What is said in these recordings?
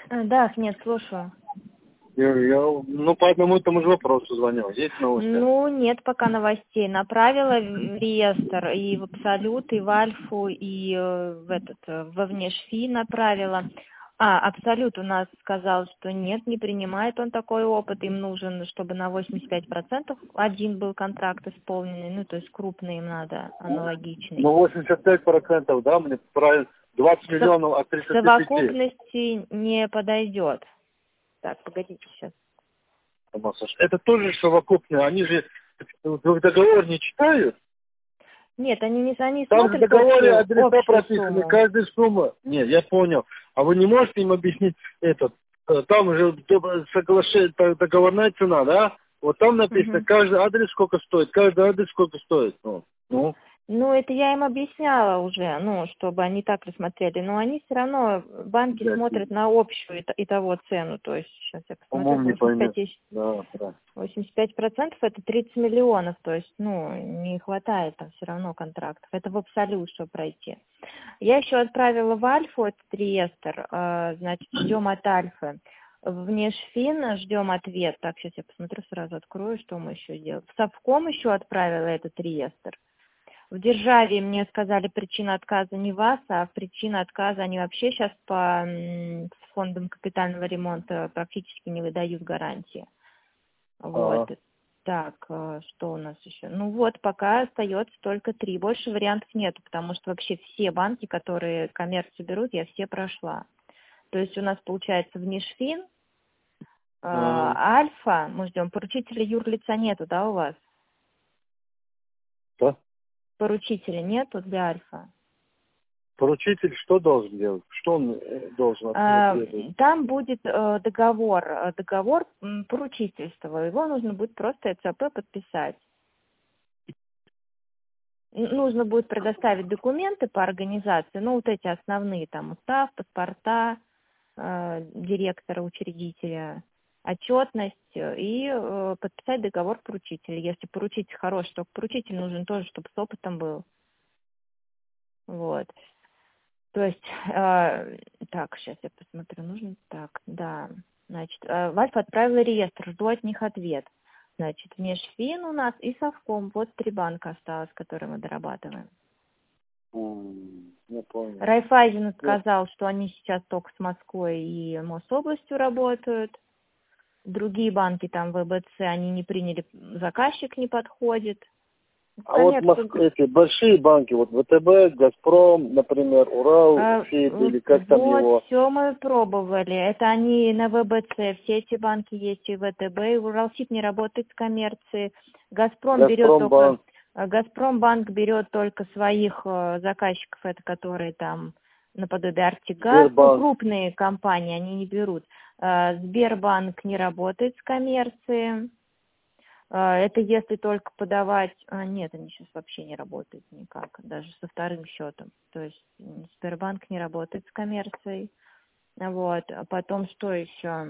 Да, нет, слушаю. Ну, по одному и тому же вопросу звонил. Есть новости? Ну, нет пока новостей. Направила в реестр и в Абсолют, и в Альфу, и во Внешфи направила. Абсолют у нас сказал, что нет, не принимает он такой опыт. Им нужен, чтобы на 85% один был контракт исполненный, ну, то есть крупный им надо, аналогичный. Ну, 85%, да, мне правильно. 20 миллионов от 35. Совокупности не подойдет. Так, погодите сейчас. Это тоже совокупные, они же договор не читают. Нет, они Там же в смотрят договоре адреса прописаны, сумму. каждая сумма. Нет, я понял. А вы не можете им объяснить там уже соглашение, договорная цена, да? Вот там написано, Мгм. каждый адрес сколько стоит, каждый адрес сколько стоит. Ну. Ну, это я им объясняла уже, ну, чтобы они так рассмотрели. Но они все равно, банки Блядь, смотрят на общую итого цену. То есть, сейчас я посмотрю, умом не поймешь. 85% это 30 миллионов. То есть, ну, не хватает там все равно контрактов. Это в Абсолют, чтобы пройти. Я еще отправила в Альфу этот реестр, значит, ждем от Альфы. В Внешфин ждем ответ. Так, сейчас я посмотрю, сразу открою, что мы еще сделали. В Совком еще отправила этот реестр. В Державе мне сказали, причина отказа не вас, а причина отказа они вообще сейчас по фондам капитального ремонта практически не выдают гарантии. Вот. Так, что у нас еще? Ну вот, пока остается только 3. Больше вариантов нету, потому что вообще все банки, которые коммерцию берут, я все прошла. То есть у нас получается Внешфин, Альфа, мы ждем, поручителя юрлица нету, да, у вас? Да? Поручителя нету для Альфа? Поручитель что должен делать? Что он должен ответить? Там будет договор поручительства. Его нужно будет просто ЭЦП подписать. Нужно будет предоставить документы по организации, ну, вот эти основные, там, устав, паспорта, директора, учредителя, отчетность и подписать договор поручителя. Если поручитель хороший, то поручитель нужен тоже, чтобы с опытом был. Вот. То есть, так, сейчас я посмотрю, нужно так, да. Значит, в Альфа отправила реестр, жду от них ответ. Значит, Внешфин у нас и Совком, вот 3 банка осталось, которые мы дорабатываем. Я понял. Райфайзен сказал, что они сейчас только с Москвой и Мособластью работают. Другие банки, там ВБЦ, они не приняли, заказчик не подходит. А вот эти большие банки, вот ВТБ, Газпром, например, Урал, ФИД, или как там его? Вот, все мы пробовали. Это они на ВБЦ, все эти банки есть, и ВТБ, и Уралсиб не работает с коммерцией. Газпромбанк берет только своих заказчиков, это которые там наподобие Артигаз, крупные компании, они не берут. Сбербанк не работает с коммерцией. Это если только подавать... Нет, они сейчас вообще не работают никак, даже со вторым счетом. То есть Сбербанк не работает с коммерцией. Вот. А потом что еще?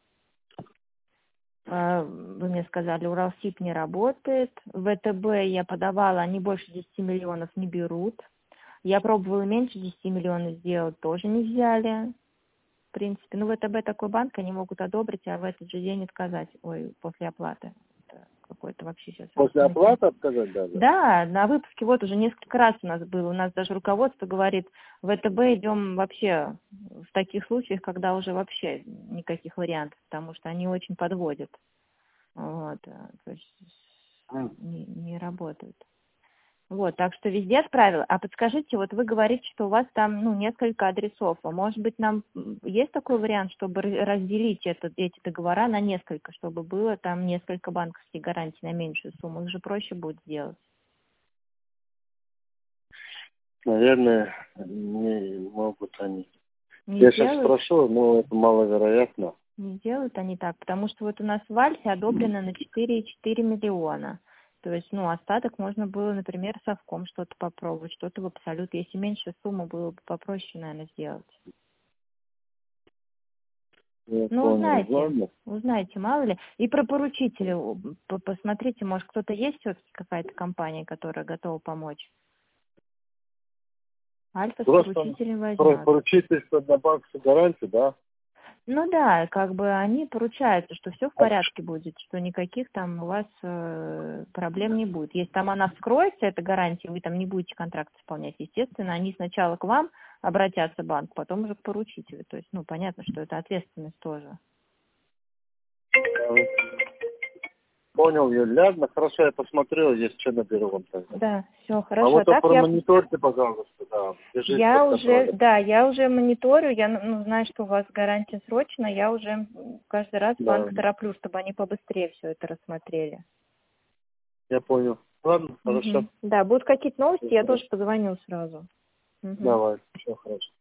Вы мне сказали, Уралсиб не работает. ВТБ я подавала, они больше 10 миллионов не берут. Я пробовала меньше 10 миллионов сделать, тоже не взяли. В принципе, ну ВТБ такой банк, они могут одобрить, а в этот же день отказать. Ой, после оплаты. Какой-то вообще сейчас... После оплаты отказать даже? Да, на выпуске вот уже несколько раз у нас было. У нас даже руководство говорит, в ВТБ идем вообще в таких случаях, когда уже вообще никаких вариантов, потому что они очень подводят. Вот, то есть не работают. Вот, так что везде отправила. А подскажите, вот вы говорите, что у вас там, ну, несколько адресов. А может быть, нам есть такой вариант, чтобы разделить эти договора на несколько, чтобы было там несколько банковских гарантий на меньшую сумму? Их же проще будет сделать. Наверное, не могут они. Я сейчас спрошу, но это маловероятно. Не делают они так, потому что вот у нас в Альфе одобрено на 4,4 миллиона. То есть, ну, остаток можно было, например, совком что-то попробовать, что-то в Абсолют. Если меньше суммы, было бы попроще, наверное, сделать. Узнайте, мало ли. И про поручителя посмотрите, может, кто-то есть все-таки, какая-то компания, которая готова помочь. Альфа с поручителем возьмет. Поручительство на банковскую гарантию, да? Ну да, как бы они поручаются, что все в порядке будет, что никаких там у вас проблем не будет. Если там она вскроется, эта гарантия, вы там не будете контракт исполнять, естественно, они сначала к вам обратятся, банк, потом уже к поручителю. То есть, ну, понятно, что это ответственность тоже. Понял, Юль. Ладно, хорошо, я посмотрю, если что, наберу вам тогда. Да, все А хорошо. вот Так я промониторьте, пожалуйста, да. Держите Я под уже, контролем. да, я уже мониторю, я ну, знаю, что у вас гарантия срочная, я уже каждый раз Да, банк тороплю, чтобы они побыстрее все это рассмотрели. я понял. Ладно, хорошо. Мгм. Да, будут какие-то новости, я тоже позвоню сразу. Мгм. Давай, все хорошо.